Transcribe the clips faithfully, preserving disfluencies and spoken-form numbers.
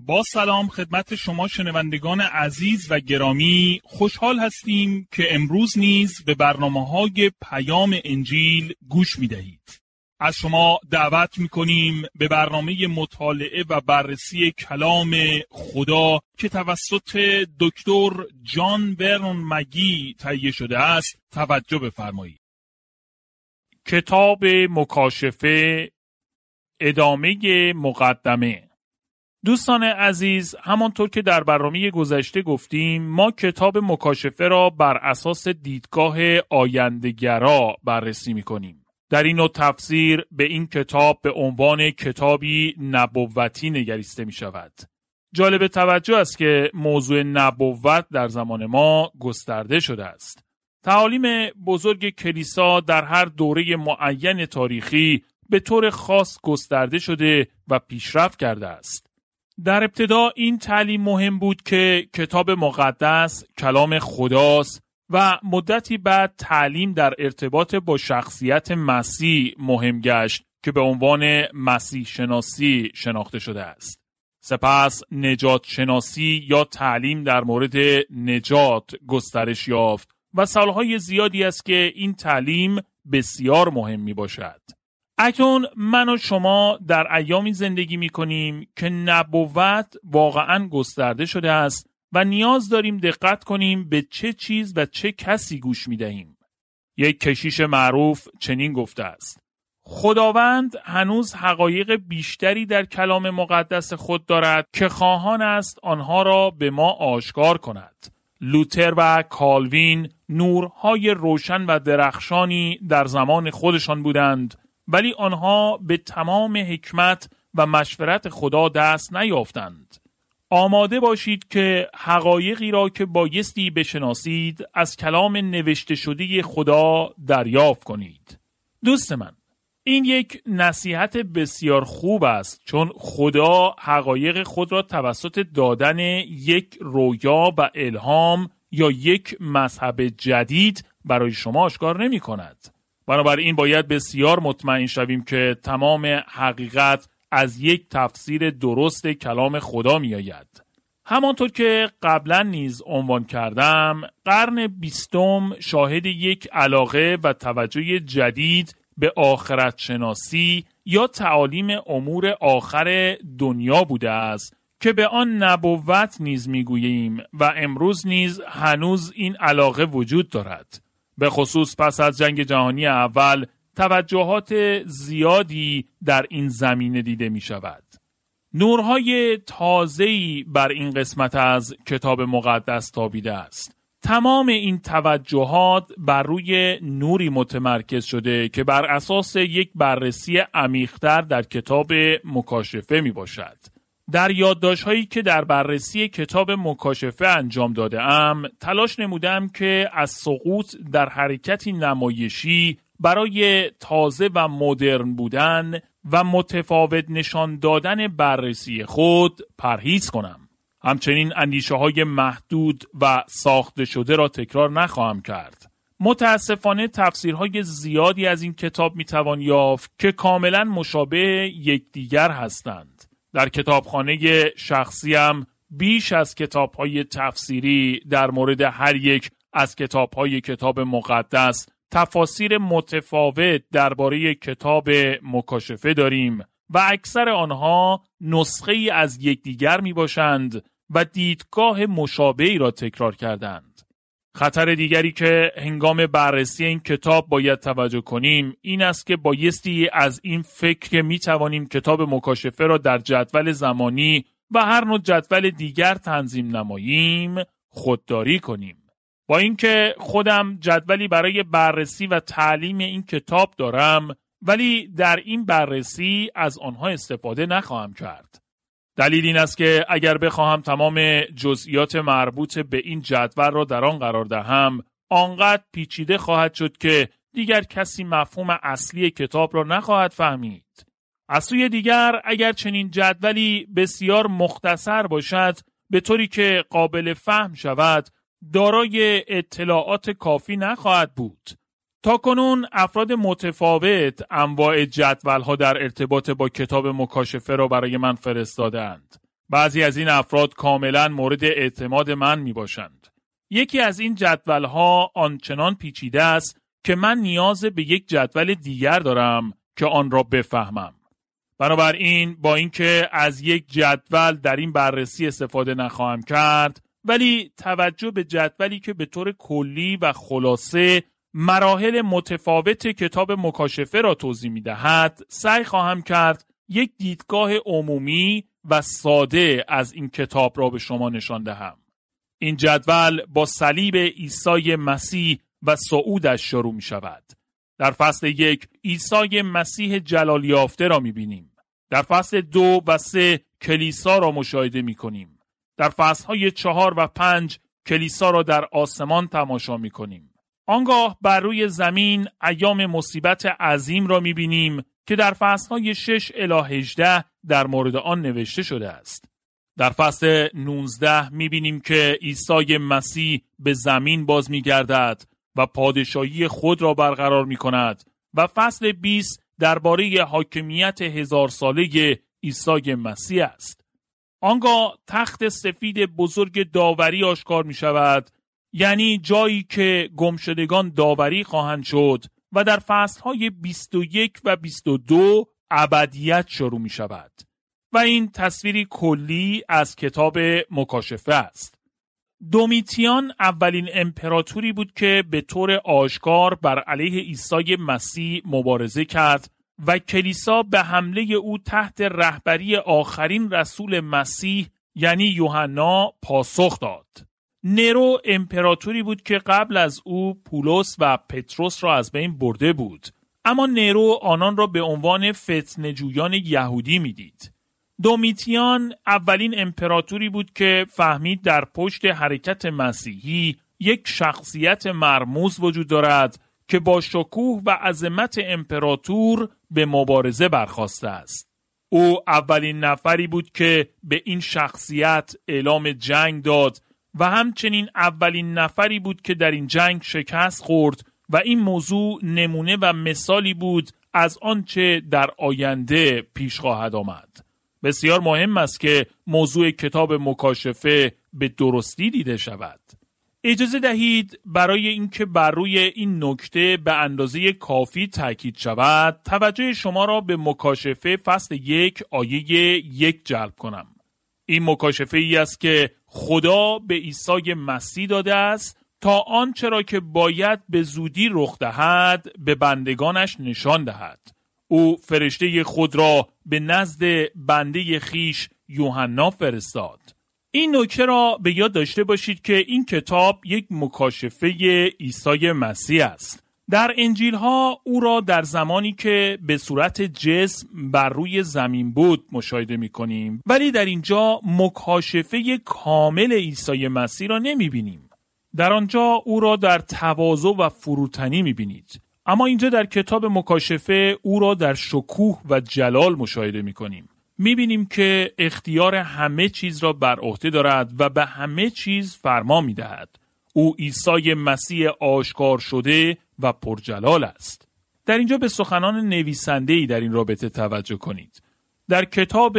با سلام خدمت شما شنوندگان عزیز و گرامی، خوشحال هستیم که امروز نیز به برنامه‌های پیام انجیل گوش می‌دهید. از شما دعوت می‌کنیم به برنامه مطالعه و بررسی کلام خدا که توسط دکتر جان ورنون مگی تهیه شده است توجه بفرمایید. کتاب مکاشفه، ادامه مقدمه. دوستان عزیز، همانطور که در برنامه گذشته گفتیم، ما کتاب مکاشفه را بر اساس دیدگاه آینده‌گرا بررسی می‌کنیم. در این نوع تفسیر به این کتاب به عنوان کتابی نبوتی نگریسته می‌شود. جالب توجه است که موضوع نبوت در زمان ما گسترده شده است. تعالیم بزرگ کلیسا در هر دوره معین تاریخی به طور خاص گسترده شده و پیشرفت کرده است. در ابتدا این تعلیم مهم بود که کتاب مقدس کلام خداست و مدتی بعد تعلیم در ارتباط با شخصیت مسیح مهم گشت که به عنوان مسیح شناسی شناخته شده است. سپس نجات شناسی یا تعلیم در مورد نجات گسترش یافت و سالهای زیادی است که این تعلیم بسیار مهم می باشد. اکنون من و شما در ایامی زندگی می کنیم که نبوت واقعاً گسترده شده است و نیاز داریم دقت کنیم به چه چیز و چه کسی گوش می دهیم. یک کشیش معروف چنین گفته است: خداوند هنوز حقایق بیشتری در کلام مقدس خود دارد که خواهان است آنها را به ما آشکار کند. لوتر و کالوین نورهای روشن و درخشانی در زمان خودشان بودند، ولی آنها به تمام حکمت و مشورت خدا دست نیافتند. آماده باشید که حقایقی را که بایستی بشناسید از کلام نوشته شده خدا دریافت کنید. دوست من، این یک نصیحت بسیار خوب است، چون خدا حقایق خود را توسط دادن یک رویا و الهام یا یک مذهب جدید برای شما آشکار نمی کند. بنابراین باید بسیار مطمئن شویم که تمام حقیقت از یک تفسیر درست کلام خدا می آید. همانطور که قبلا نیز عنوان کردم، قرن بیستم شاهد یک علاقه و توجه جدید به آخرت شناسی یا تعالیم امور آخر دنیا بوده است که به آن نبوت نیز می گوییم و امروز نیز هنوز این علاقه وجود دارد. به خصوص پس از جنگ جهانی اول توجهات زیادی در این زمینه دیده می شود. نورهای تازه‌ای بر این قسمت از کتاب مقدس تابیده است. تمام این توجهات بر روی نوری متمرکز شده که بر اساس یک بررسی عمیق‌تر در کتاب مکاشفه می باشد. در یادداشت‌هایی که در بررسی کتاب مکاشفه انجام داده‌ام، تلاش نمودم که از سقوط در حرکتی نمایشی برای تازه و مدرن بودن و متفاوت نشان دادن بررسی خود پرهیز کنم. همچنین اندیشه‌های محدود و ساخته شده را تکرار نخواهم کرد. متاسفانه تفسیرهای زیادی از این کتاب میتوان یافت که کاملا مشابه یکدیگر هستند. در کتابخانه شخصیم بیش از کتاب‌های تفسیری در مورد هر یک از کتاب‌های کتاب مقدس تفاسیر متفاوت درباره کتاب مکاشفه داریم و اکثر آنها نسخه‌ای از یکدیگر میباشند و دیدگاه مشابهی را تکرار کردند. خطر دیگری که هنگام بررسی این کتاب باید توجه کنیم این است که بایستی از این فکر که می توانیم کتاب مکاشفه را در جدول زمانی و هر نوع جدول دیگر تنظیم نماییم خودداری کنیم. با اینکه خودم جدولی برای بررسی و تعلیم این کتاب دارم، ولی در این بررسی از آنها استفاده نخواهم کرد. دلیل این است که اگر بخواهم تمام جزئیات مربوط به این جدول را در آن قرار دهم، آنقدر پیچیده خواهد شد که دیگر کسی مفهوم اصلی کتاب را نخواهد فهمید. از سوی دیگر اگر چنین جدولی بسیار مختصر باشد به طوری که قابل فهم شود، دارای اطلاعات کافی نخواهد بود. تاکنون افراد متفاوت انواع جدول‌ها در ارتباط با کتاب مکاشفه را برای من فرستادند. بعضی از این افراد کاملا مورد اعتماد من می باشند. یکی از این جدولها آنچنان پیچیده است که من نیاز به یک جدول دیگر دارم که آن را بفهمم. بنابراین با اینکه از یک جدول در این بررسی استفاده نخواهم کرد، ولی توجه به جدولی که به طور کلی و خلاصه مراحل متفاوت کتاب مکاشفه را توضیح می‌دهد، سعی خواهم کرد یک دیدگاه عمومی و ساده از این کتاب را به شما نشان دهم. این جدول با صلیب عیسی مسیح و صعودش شروع می شود. در فصل یک عیسی مسیح جلال یافته را می بینیم. در فصل دو و سه کلیسا را مشاهده می کنیم. در فصلهای چهار و پنج کلیسا را در آسمان تماشا می کنیم. آنگاه بر روی زمین ایام مصیبت عظیم را می بینیم که در فصلهای شش الی هجده در مورد آن نوشته شده است. در فصل نوزده می بینیم که عیسی مسیح به زمین باز می گردد و پادشاهی خود را برقرار می کند و فصل بیست درباره حاکمیت هزار ساله عیسی مسیح است. آنگاه تخت سفید بزرگ داوری آشکار می شود، یعنی جایی که گمشدگان داوری خواهند شد و در فصلهای بیست و یک و بیست و دو ابدیت شروع می شود. و این تصویری کلی از کتاب مکاشفه است. دومیتیان اولین امپراتوری بود که به طور آشکار بر علیه عیسی مسیح مبارزه کرد و کلیسا به حمله او تحت رهبری آخرین رسول مسیح یعنی یوحنا پاسخ داد. نرو امپراتوری بود که قبل از او پولس و پتروس را از بین برده بود، اما نرو آنان را به عنوان فتنه‌جویان یهودی میدید. دومیتیان اولین امپراتوری بود که فهمید در پشت حرکت مسیحی یک شخصیت مرموز وجود دارد که با شکوه و عظمت امپراتور به مبارزه برخاسته است. او اولین نفری بود که به این شخصیت اعلام جنگ داد و همچنین اولین نفری بود که در این جنگ شکست خورد و این موضوع نمونه و مثالی بود از آنچه در آینده پیش خواهد آمد. بسیار مهم است که موضوع کتاب مکاشفه به درستی دیده شود. اجازه دهید برای اینکه بر روی این نکته به اندازه کافی تاکید شود، توجه شما را به مکاشفه فصل یک آیه یک جلب کنم. این مکاشفه ای است که خدا به عیسی مسیح داده است تا آنچه را که باید به زودی رخ دهد به بندگانش نشان دهد. او فرشته خود را به نزد بنده خیش یوحنا فرستاد. این نکته را به یاد داشته باشید که این کتاب یک مکاشفه عیسی مسیح است. در انجیل ها او را در زمانی که به صورت جسم بر روی زمین بود مشاهده می کنیم، ولی در اینجا مکاشفه کامل عیسی مسیح را نمی بینیم. در آنجا او را در تواضع و فروتنی می بینید. اما اینجا در کتاب مکاشفه او را در شکوه و جلال مشاهده می کنیم. می بینیم که اختیار همه چیز را بر عهده دارد و به همه چیز فرما می دهد. او عیسی مسیح آشکار شده و پرجلال است. در اینجا به سخنان نویسنده‌ای در این رابطه توجه کنید. در کتاب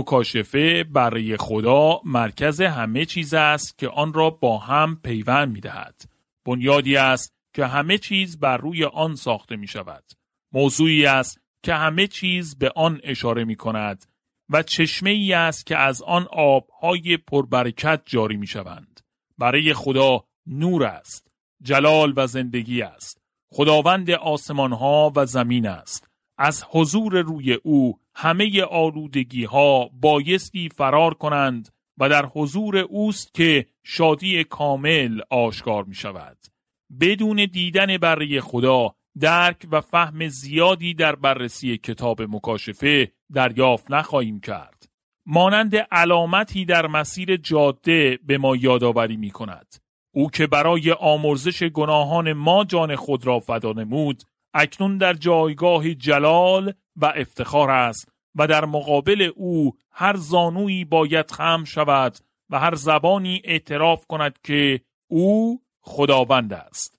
مکاشفه برای خدا مرکز همه چیز است که آن را با هم پیوند می دهد. بنیادی است که همه چیز بر روی آن ساخته می شود. موضوعی است که همه چیز به آن اشاره می کند و چشمه ای است که از آن آبهای پربرکت جاری می شوند. برای خدا نور است، جلال و زندگی است. خداوند آسمان ها و زمین است. از حضور روی او همه آلودگی ها بایستی فرار کنند و در حضور اوست که شادی کامل آشکار می شود. بدون دیدن برای خدا درک و فهم زیادی در بررسی کتاب مکاشفه دریافت نخواهیم کرد. مانند علامتی در مسیر جاده به ما یادآوری می کند. او که برای آمرزش گناهان ما جان خود را فدا نمود، اکنون در جایگاه جلال و افتخار است و در مقابل او هر زانویی باید خم شود و هر زبانی اعتراف کند که او خداوند است.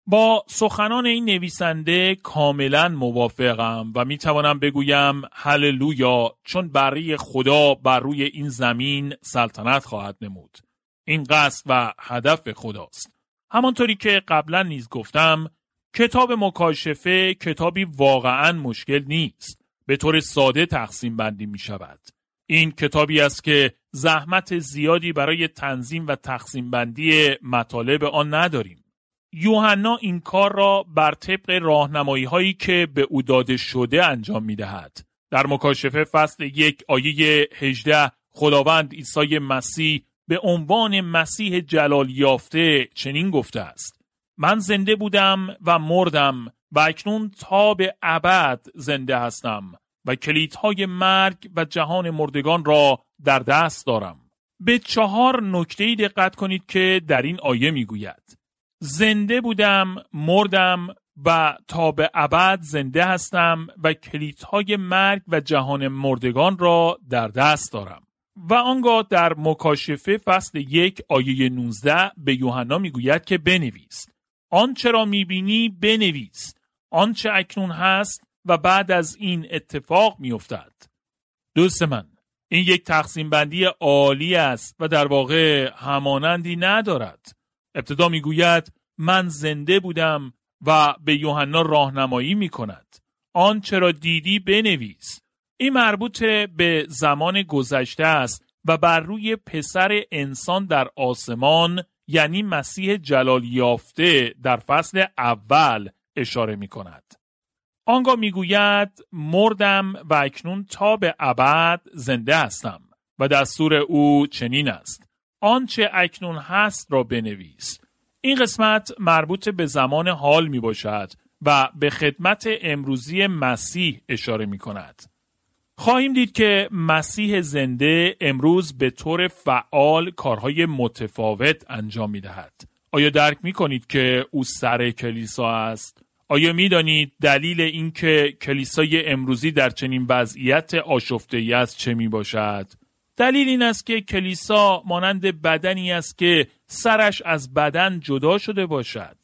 با سخنان این نویسنده کاملا موافقم و می توانم بگویم هللویا، چون بری خدا بر روی این زمین سلطنت خواهد نمود. این قصد و هدف خداست. همانطوری که قبلا نیز گفتم، کتاب مکاشفه کتابی واقعا مشکل نیست. به طور ساده تقسیم بندی می شود. این کتابی است که زحمت زیادی برای تنظیم و تقسیم بندی مطالب آن نداریم. یوحنا این کار را بر طبق راهنمایی هایی که به او داده شده انجام می دهد. در مکاشفه فصل یک آیه هجده خداوند عیسی مسیح به عنوان مسیح جلال یافته چنین گفته است: من زنده بودم و مردم و اکنون تا به ابد زنده هستم و کلیدهای مرگ و جهان مردگان را در دست دارم. به چهار نکته‌ای دقت کنید که در این آیه میگوید: زنده بودم، مردم و تا به ابد زنده هستم و کلیدهای مرگ و جهان مردگان را در دست دارم. و آنگاه در مکاشفه فصل یک آیه نوزده به یوحنا میگوید که بنویس. آنچه را میبینی بنویس. آنچه اکنون هست و بعد از این اتفاق میافتد. دوست من، این یک تقسیم بندی عالی است و در واقع همانندی ندارد. ابتدا میگوید من زنده بودم و به یوحنا راهنمایی میکند. آنچه را دیدی بنویس. این مربوط به زمان گذشته است و بر روی پسر انسان در آسمان، یعنی مسیح جلال یافته در فصل اول اشاره می کند. آنگاه می گوید مردم و اکنون تا به ابد زنده هستم و دستور او چنین است: آنچه اکنون هست را بنویس. این قسمت مربوط به زمان حال می باشد و به خدمت امروزی مسیح اشاره می کند. خواهیم دید که مسیح زنده امروز به طور فعال کارهای متفاوت انجام می دهد. آیا درک می کنید که او سر کلیسا است؟ آیا می دانید دلیل این که کلیسای امروزی در چنین وضعیت آشفته‌ای است چه می باشد؟ دلیل این است که کلیسا مانند بدنی است که سرش از بدن جدا شده باشد.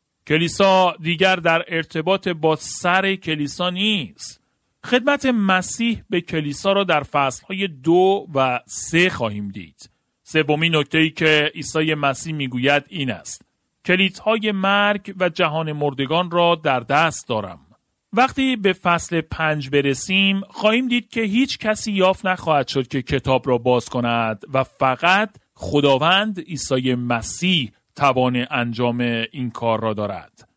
کلیسا دیگر در ارتباط با سر کلیسا نیست. خدمت مسیح به کلیسا را در فصلهای دو و سه خواهیم دید. سومین نکته‌ای که عیسی مسیح میگوید این است: کلیدهای مرگ و جهان مردگان را در دست دارم. وقتی به فصل پنج برسیم خواهیم دید که هیچ کسی یافت نخواهد شد که کتاب را باز کند و فقط خداوند عیسی مسیح توان انجام این کار را دارد.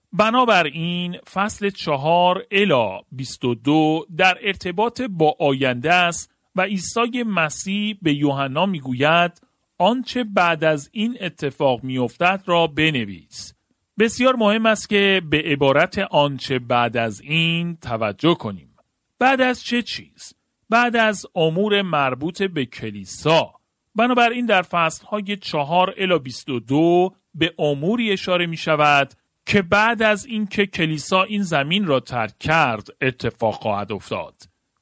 بنابراین فصل چهار الی بیست و دو در ارتباط با آینده است و عیسی مسیح به یوحنا میگوید آنچه بعد از این اتفاق میافتد را بنویس. بسیار مهم است که به عبارت آنچه بعد از این توجه کنیم. بعد از چه چیز؟ بعد از امور مربوط به کلیسا. بنابراین در فصلهای چهار الی بیست و دو به اموری اشاره می شود که بعد از اینکه کلیسا این زمین را ترک کرد اتفاق خواهد افتاد.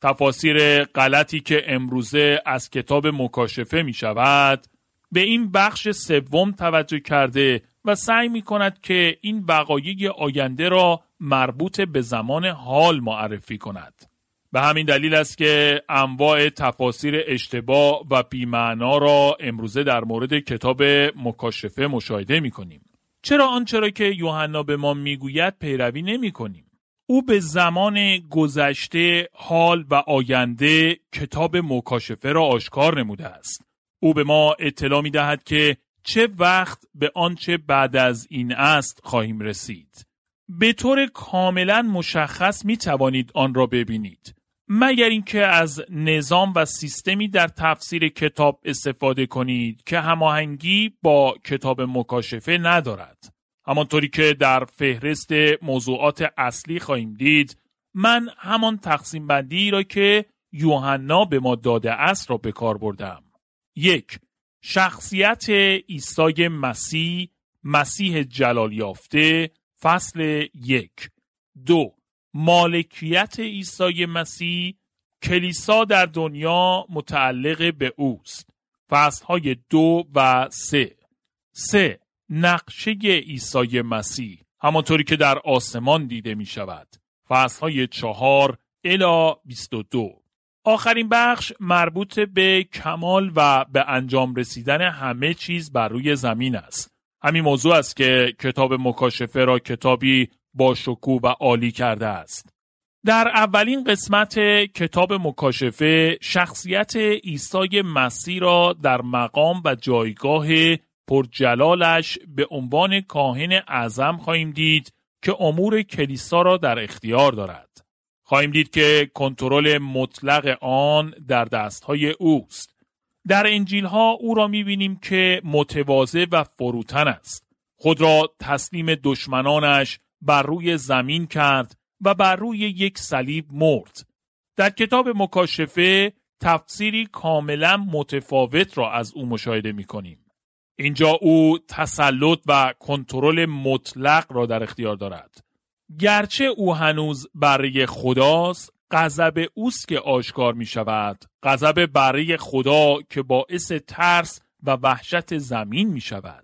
تفاسیر غلطی که امروزه از کتاب مکاشفه می شود به این بخش سوم توجه کرده و سعی می کند که این وقایع آینده را مربوط به زمان حال معرفی کند. به همین دلیل است که انواع تفاسیر اشتباه و بی‌معنا را امروزه در مورد کتاب مکاشفه مشاهده می کنیم. چرا آنچه را که یوحنا به ما میگوید پیروی نمی کنیم؟ او به زمان گذشته، حال و آینده کتاب مکاشفه را آشکار نموده است. او به ما اطلاع می دهد که چه وقت به آنچه بعد از این است خواهیم رسید. به طور کاملا مشخص می توانید آن را ببینید. مگر اینکه از نظام و سیستمی در تفسیر کتاب استفاده کنید که هماهنگی با کتاب مکاشفه ندارد. همانطوری که در فهرست موضوعات اصلی خواهیم دید، من همان تقسیم بندی را که یوحنا به ما داده است را به کار بردم. یک، شخصیت عیسی مسیح، مسیح جلال یافته، فصل یک. دو، مالکیت عیسی مسیح، کلیسا در دنیا متعلق به اوست، فصلهای دو و سه. سه، نقشه عیسی مسیح، همانطوری که در آسمان دیده می شود. فصلهای چهار الی بیست و دو. آخرین بخش مربوط به کمال و به انجام رسیدن همه چیز بر روی زمین است. همین موضوع است که کتاب مکاشفه را کتابی با شکوه و عالی کرده است. در اولین قسمت کتاب مکاشفه شخصیت عیسی مسیح را در مقام و جایگاه پرجلالش به عنوان کاهن اعظم خواهیم دید که امور کلیسا را در اختیار دارد. خواهیم دید که کنترل مطلق آن در دستهای اوست. در انجیل‌ها او را می‌بینیم که متواضع و فروتن است. خود را تسلیم دشمنانش بر روی زمین کرد و بر روی یک صلیب مرد. در کتاب مکاشفه تفسیری کاملا متفاوت را از او مشاهده می‌کنیم. اینجا او تسلط و کنترل مطلق را در اختیار دارد. گرچه او هنوز بره خداست، غضب اوست که آشکار می شود. غضب بره خدا که باعث ترس و وحشت زمین می شود.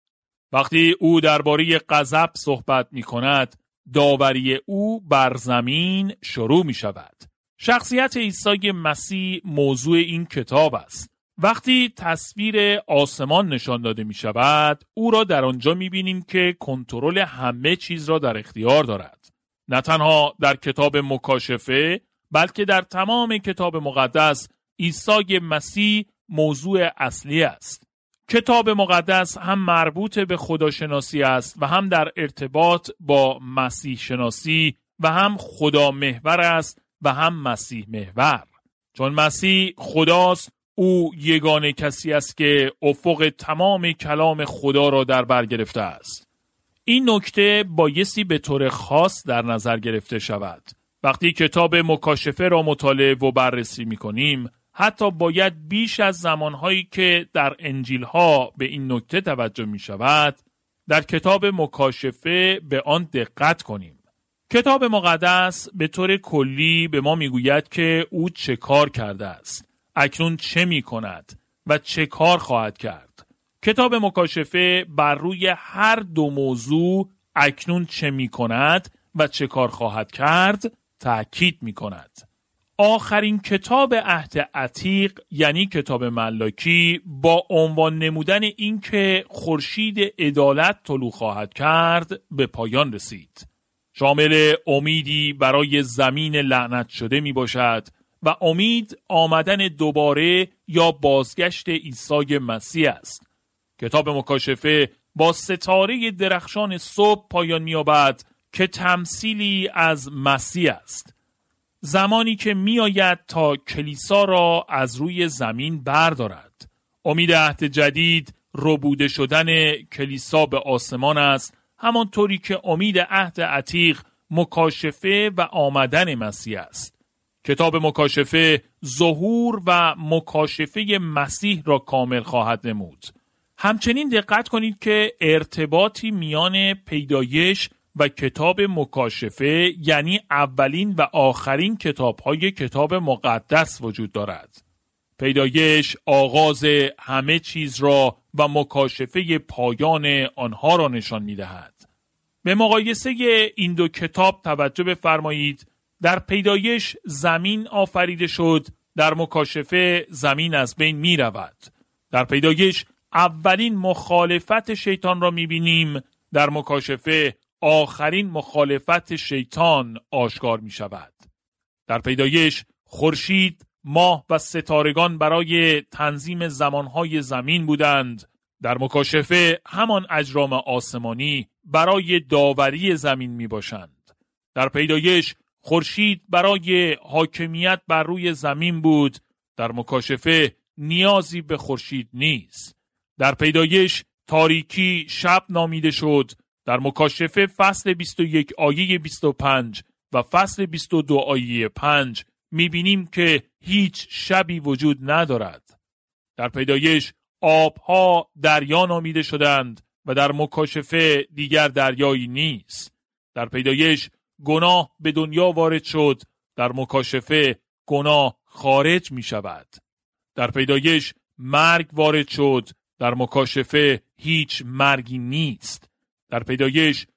وقتی او درباره غضب صحبت می کند، داوری او بر زمین شروع می شود. شخصیت عیسی مسیح موضوع این کتاب است. وقتی تصویر آسمان نشان داده می شود، او را در آنجا می بینیم که کنترل همه چیز را در اختیار دارد. نه تنها در کتاب مکاشفه، بلکه در تمام کتاب مقدس، عیسی مسیح موضوع اصلی است. کتاب مقدس هم مربوط به خداشناسی است و هم در ارتباط با مسیح شناسی و هم خدا محور است و هم مسیح محور. چون مسیح خداست، او یگانه کسی است که افق تمام کلام خدا را در بر گرفته است. این نکته بایستی به طور خاص در نظر گرفته شود. وقتی کتاب مکاشفه را مطالعه و بررسی می کنیم، حتی باید بیش از زمانهایی که در انجیل‌ها به این نکته توجه می شود، در کتاب مکاشفه به آن دقت کنیم. کتاب مقدس به طور کلی به ما می گوید که او چه کار کرده است، اکنون چه می کند و چه کار خواهد کرد. کتاب مکاشفه بر روی هر دو موضوع، اکنون چه می کند و چه کار خواهد کرد، تأکید می کند. آخرین کتاب عهد عتیق یعنی کتاب ملاکی با عنوان نمودن این که خورشید عدالت طلوع خواهد کرد به پایان رسید. شامل امیدی برای زمین لعنت شده می باشد و امید آمدن دوباره یا بازگشت عیسی مسیح است. کتاب مکاشفه با ستاره درخشان صبح پایان می‌یابد که تمثیلی از مسیح است. زمانی که می‌آید تا کلیسا را از روی زمین بردارد. امید عهد جدید ربوده شدن کلیسا به آسمان است، همانطوری که امید عهد عتیق مکاشفه و آمدن مسیح است. کتاب مکاشفه ظهور و مکاشفه مسیح را کامل خواهد نمود. همچنین دقت کنید که ارتباطی میان پیدایش و کتاب مکاشفه یعنی اولین و آخرین کتاب‌های کتاب مقدس وجود دارد. پیدایش آغاز همه چیز را و مکاشفه پایان آنها را نشان می‌دهد. به مقایسه این دو کتاب توجه بفرمایید. در پیدایش زمین آفریده شد، در مکاشفه زمین از بین می رود. در پیدایش اولین مخالفت شیطان را می بینیم، در مکاشفه آخرین مخالفت شیطان آشکار می شود. در پیدایش خورشید، ماه و ستارگان برای تنظیم زمانهای زمین بودند. در مکاشفه همان اجرام آسمانی برای داوری زمین می باشند. در پیدایش خورشید برای حاکمیت بر روی زمین بود، در مکاشفه نیازی به خورشید نیست. در پیدایش تاریکی شب نامیده شد، در مکاشفه فصل بیست و یک آیه بیست و پنج و فصل بیست و دو آیه پنج می‌بینیم که هیچ شبی وجود ندارد. در پیدایش آبها دریا نامیده شدند و در مکاشفه دیگر دریایی نیست. در پیدایش گناه به دنیا وارد شد، در مکاشفه گناه خارج می شود. در پیدایش مرگ وارد شد، در مکاشفه هیچ مرگی نیست. در پیدایش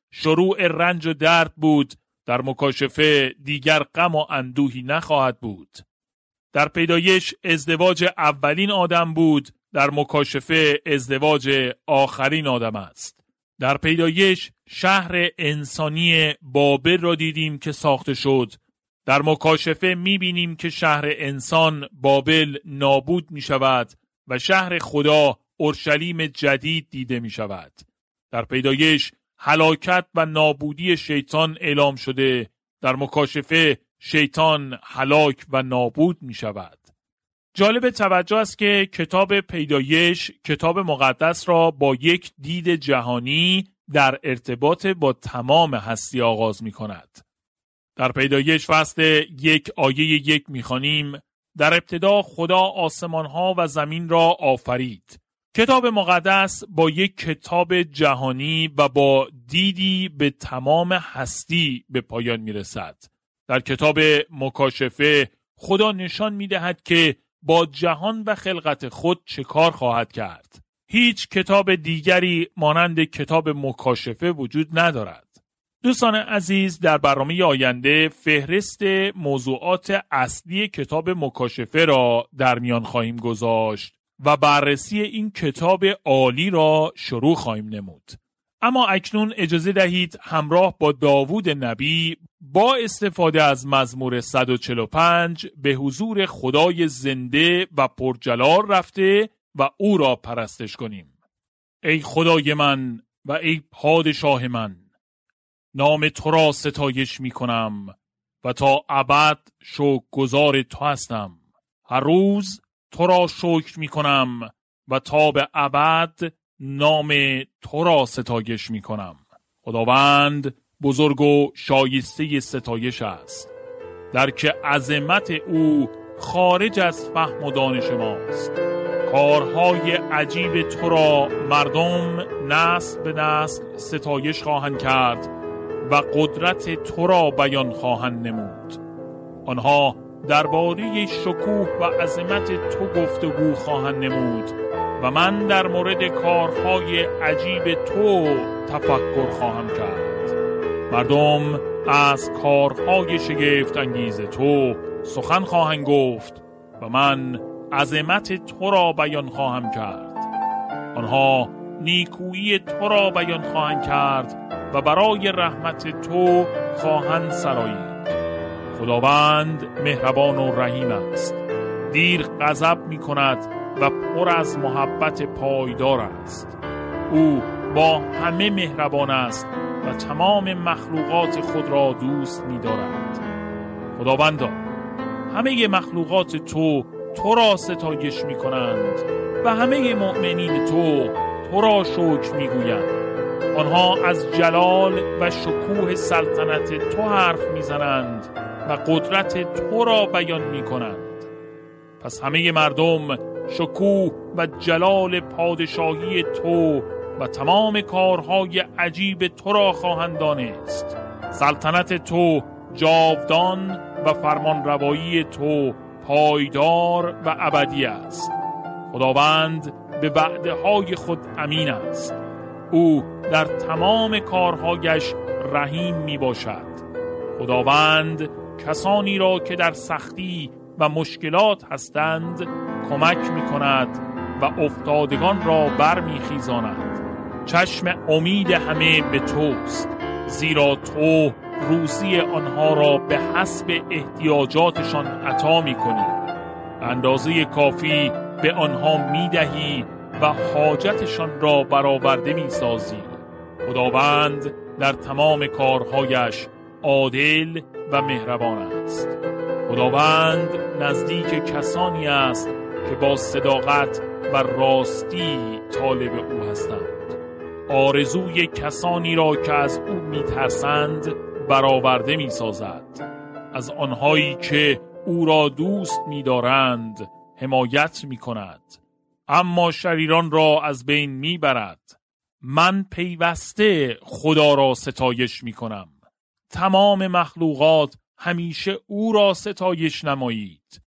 شروع رنج و درد بود، در مکاشفه دیگر غم و اندوهی نخواهد بود. در پیدایش ازدواج اولین آدم بود، در مکاشفه ازدواج آخرین آدم است. در پیدایش شهر انسانی بابل را دیدیم که ساخته شد. در مکاشفه می‌بینیم که شهر انسان بابل نابود می‌شود و شهر خدا اورشلیم جدید دیده می‌شود. در پیدایش هلاکت و نابودی شیطان اعلام شده، در مکاشفه شیطان هلاک و نابود می‌شود. جالب توجه است که کتاب پیدایش کتاب مقدس را با یک دید جهانی در ارتباط با تمام هستی آغاز می‌کند. در پیدایش فصل یک آیه یک می‌خوانیم: در ابتدا خدا آسمان‌ها و زمین را آفرید. کتاب مقدس با یک کتاب جهانی و با دیدی به تمام هستی به پایان می‌رسد. در کتاب مکاشفه خدا نشان می‌دهد که با جهان و خلقت خود چه کار خواهد کرد. هیچ کتاب دیگری مانند کتاب مکاشفه وجود ندارد. دوستان عزیز، در برنامه آینده فهرست موضوعات اصلی کتاب مکاشفه را در میان خواهیم گذاشت و بررسی این کتاب عالی را شروع خواهیم نمود. اما اکنون اجازه دهید همراه با داوود نبی با استفاده از مزمور صد و چهل و پنج به حضور خدای زنده و پرجلال رفته و او را پرستش کنیم. ای خدای من و ای پادشاه من، نام تو را ستایش می کنم و تا ابد شکرگزار تو هستم. هر روز تو را شکر می کنم و تا به ابد نام تو را ستایش می کنم. خداوند بزرگ و شایسته ستایش است، در که عظمت او خارج از فهم و دانش ماست. کارهای عجیب تو را مردم نسل به نسل ستایش خواهند کرد و قدرت تو را بیان خواهند نمود. آنها درباره شکوه و عظمت تو گفتگو خواهند نمود و من در مورد کارهای عجیب تو تفکر خواهم کرد. مردم از کارهای شگفت انگیز تو سخن خواهند گفت و من عظمت تو را بیان خواهم کرد. آنها نیکویی تو را بیان خواهند کرد و برای رحمت تو خواهند سرایید. خداوند مهربان و رحیم است، دیر غضب می کند و پر از محبت پایدار است. او با همه مهربان است و تمام مخلوقات خود را دوست می دارد. خداوندا، همه مخلوقات تو تو را ستایش می کنند و همه مؤمنین تو تو را شکر می گویند. آنها از جلال و شکوه سلطنت تو حرف می زنند و قدرت تو را بیان می کنند. پس همه مردم شکوه و جلال پادشاهی تو و تمام کارهای عجیب تو را خواهند دانست. سلطنت تو جاودان و فرمان روایی تو پایدار و ابدی است. خداوند به وعده های خود امین است. او در تمام کارهایش رحیم می باشد. خداوند کسانی را که در سختی و مشکلات هستند کمک می کند و افتادگان را بر می خیزاند. چشم امید همه به توست، زیرا تو روزی آنها را به حسب احتیاجاتشان عطا می کنی. اندازه کافی به آنها می دهی و حاجتشان را برآورده می سازی. خداوند در تمام کارهایش عادل و مهربان است. خداوند نزدیک کسانی است که با صداقت و راستی طالب او هستند. آرزوی کسانی را که از او می ترسند برآورده می سازد. از آنهایی که او را دوست می دارند حمایت می کند، اما شریران را از بین می برد. من پیوسته خدا را ستایش می کنم. تمام مخلوقات همیشه او را ستایش نمایید.